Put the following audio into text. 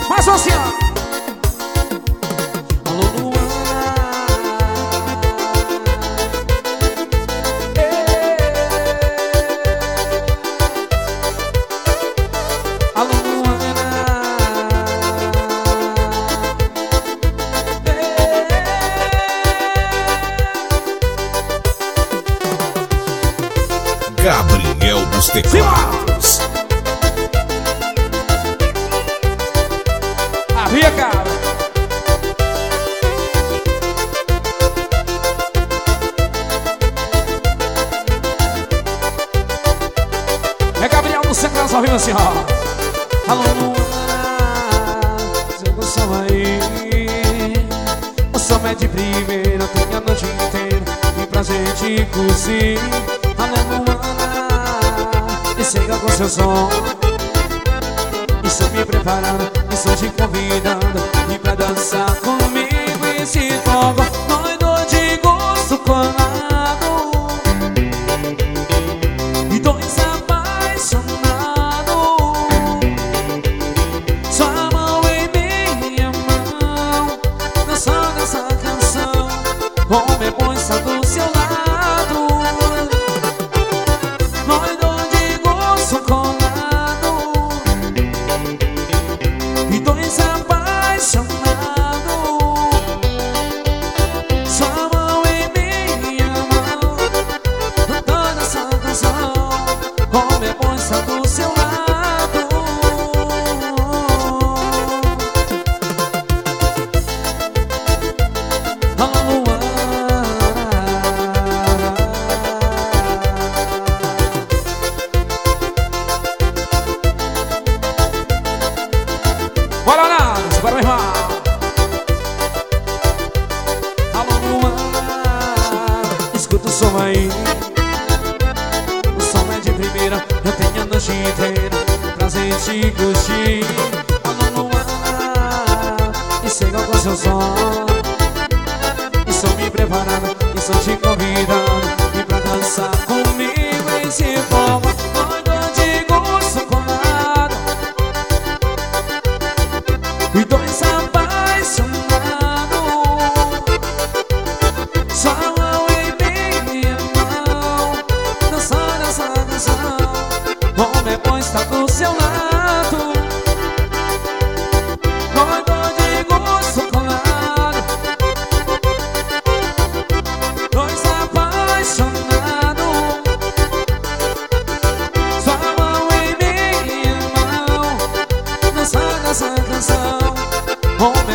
Mas assim, ó. Alô, Luana. Alô, Luana. Gabriel dos Teclados. Havia, cara. É Gabriel dos Teclados, ao vivo assim, ó. Alô, Luana, chega o som aí. O som é de primeira, tem a noite inteira e pra gente curtir. Alô, Luana, e chega com seu som. Estou me preparando, estou te convidando e pra dançar comigo esse fogo. Nós dois de gosto colado e dois apaixonados. Sua mão em minha mão, dançando essa canção. O meu bom está do seu lado. Nós dois de gosto colado e dois apaixonados. Sua mão em minha mão, cantando essa canção. Como é bom estar do seu lado. Alô, Luana. Bora lá, bora, meu irmão. Alô, Luana, escuta o som aí. O som é de primeira, eu tenho a noite inteira pra gente curtir. Alô, Luana, e chega com seu som. Estou me preparando, estou te convidando e pra dançar comigo esse fogo. Nós dois de gosto colado e dois apaixonados. Sua mão em minha mão, dançando essa canção. Como é bom estar do seu lado. Nós dois de gosto colado, dois apaixonados. Sua mão em minha mão, dançando essa canção. Como